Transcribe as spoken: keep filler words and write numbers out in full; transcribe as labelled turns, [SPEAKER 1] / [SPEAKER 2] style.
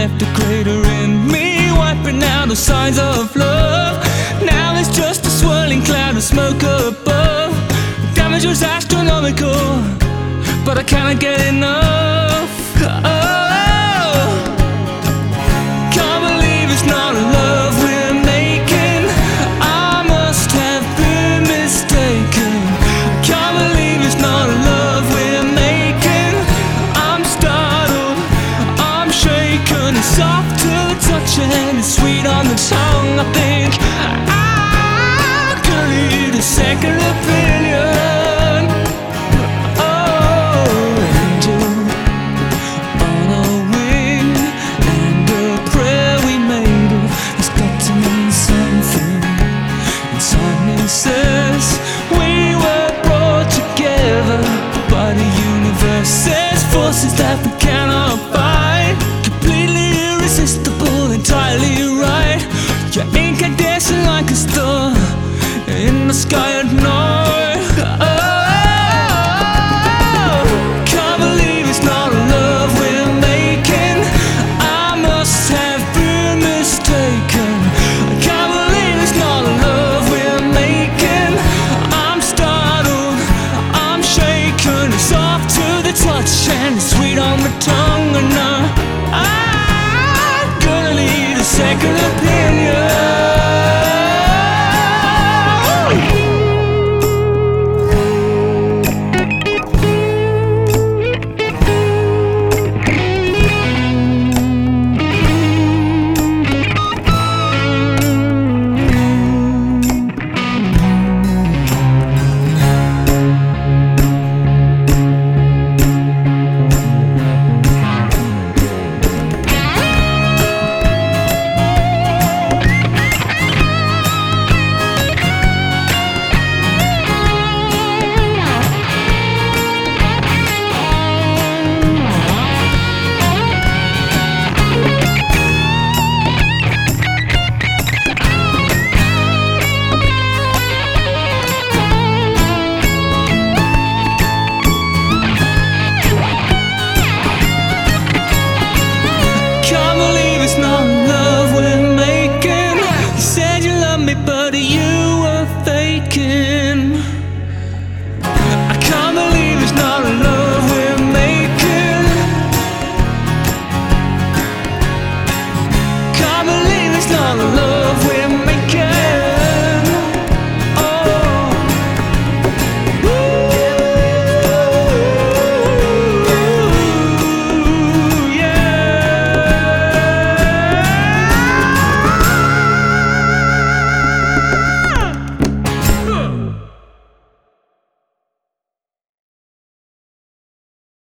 [SPEAKER 1] left a crater in me, wiping out the signs of love. Now it's just a swirling cloud of smoke above. Damage was astronomical, but I cannot get enough. Oh, can't believe it's not love we're making. I must have been mistaken. Can't believe it's not love we're making. I'm startled, I'm shaken. It's soft to the touch and it's sweet on the tongue. I think I could eat a second of